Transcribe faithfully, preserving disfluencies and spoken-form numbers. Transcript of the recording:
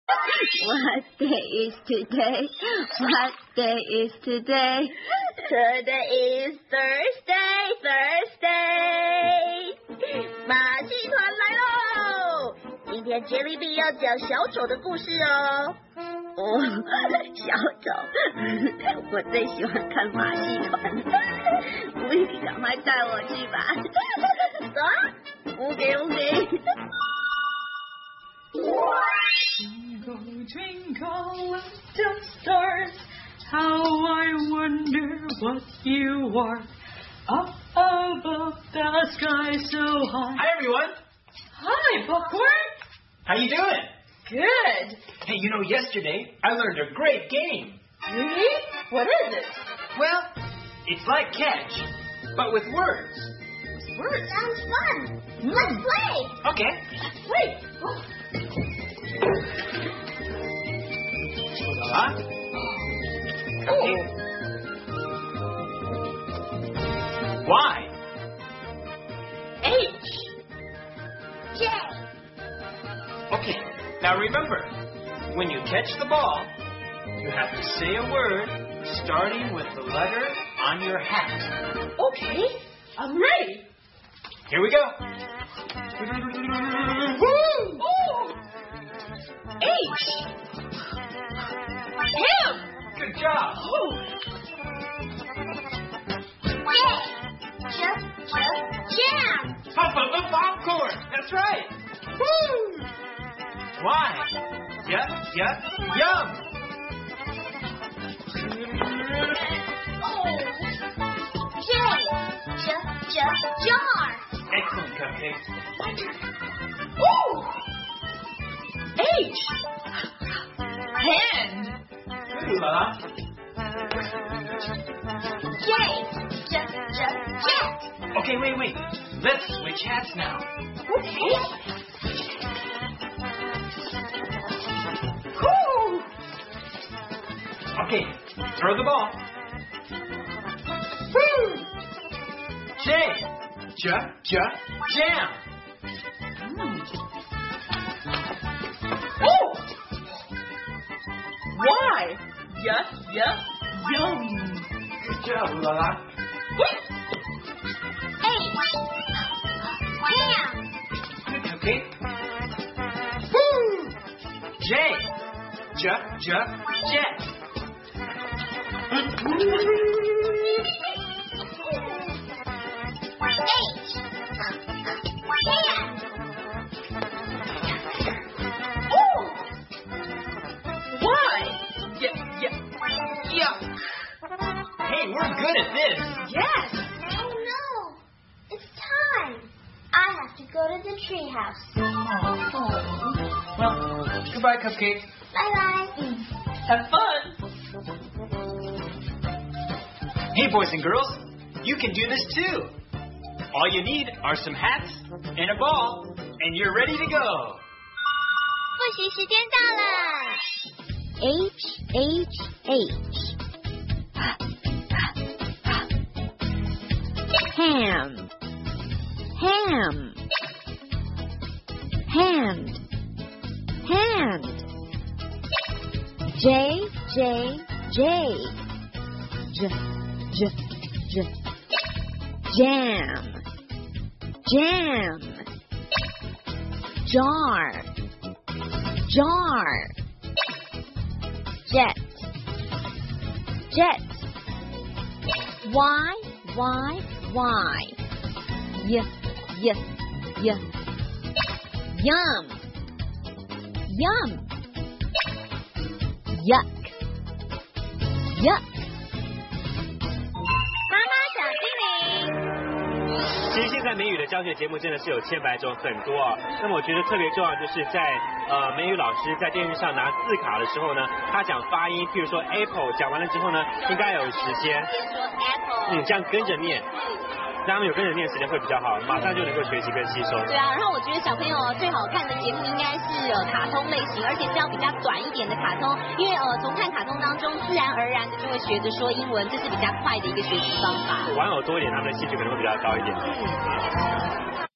What day is today? What day is today? Today is Thursday, Thursday. 马戏团来喽！今天 Jellybean 要讲小丑的故事哦。 哦，小丑，我最喜欢看马戏团。乌比，赶快带我去吧。走，乌给乌给。 Twinkle, twinkle, little stars, how I wonder what you are. Up above the sky so high. Hi, everyone. Hi, Popcorn. How you doing? Good. Hey, you know, yesterday I learned a great game. Really? What is it? Well, it's like catch, but with words. Words sounds fun. Mm. Let's play. Okay. Wait. Oh. Huh? Oh. Y. H. J. Okay, now remember, when you catch the ball, you have to say a word starting with the letter on your hat. Okay, I'm ready. Here we go. Woo! Oh. H. M. Good job. Oh. J. J. J. Jam. Pop up the popcorn. That's right. Woo! Y. Yep, yep, yum. Oh. J. J. J. Jar. Excellent, Cupcake. Ooh! H. Hand. Ooh la la. J. J. J. Jet. Okay, wait, wait. Let's switch hats now. Okay. Woo! Okay, throw the ball. Woo! J. J. J. Jam. Mm. Oh! Y. Yup, yup, yum. Good job, ooh la la. H. Ham. Good, Cupcake. Woo! J. J. J. Jet. H. Hand. Oh! Y. Yeah, yeah, yuck. Hey, we're good at this. Yes. Oh no! It's time. I have to go to the treehouse. Oh. Well, goodbye, Cupcake. Bye bye. Have fun. Hey, boys and girls, you can do this too. All you need are some hats and a ball, and you're ready to go. 复习时间到了。 H H H. Ham. Ham. Hand. Hand. J J J. J J J. Jam. Jam. Jar. Jar. Jet. Jet. Y, Y, Y. Y, Y, Y. Yum. Yum. Yuck. Yuck. 妈妈小精灵。 其实现在美语的教学节目真的是有千百种很多啊。那么我觉得特别重要就是在呃美语老师在电视上拿字卡的时候呢，他讲发音，譬如说 apple 讲完了之后呢，应该有时间，嗯，这样跟着念。让他们有跟着念时间会比较好，马上就能够学习跟吸收。 对啊，然后我觉得小朋友最好看的节目应该是呃卡通类型，而且是要比较短一点的卡通，因为呃从看卡通当中自然而然的就会学着说英文，这是比较快的一个学习方法。 玩偶多一点，他们的兴趣可能会比较高一点。 嗯。